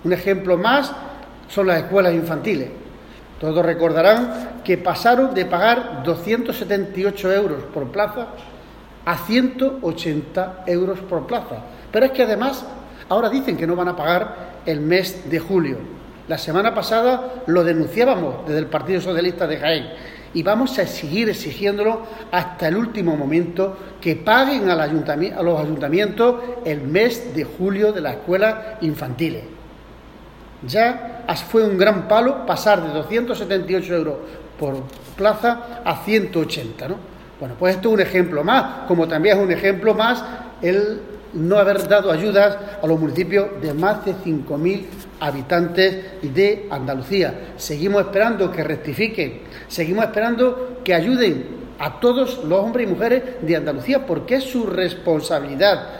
Un ejemplo más son las escuelas infantiles. Todos recordarán que pasaron de pagar 278 euros por plaza a 180 euros por plaza. Pero es que además ahora dicen que no van a pagar el mes de julio. La semana pasada lo denunciábamos desde el Partido Socialista de Jaén y vamos a seguir exigiéndolo hasta el último momento, que paguen a los ayuntamientos el mes de julio de las escuelas infantiles. Ya fue un gran palo pasar de 278 euros por plaza a 180, ¿no? Bueno, pues esto es un ejemplo más, como también es un ejemplo más el no haber dado ayudas a los municipios de más de 5.000 habitantes de Andalucía. Seguimos esperando que rectifiquen, seguimos esperando que ayuden a todos los hombres y mujeres de Andalucía, porque es su responsabilidad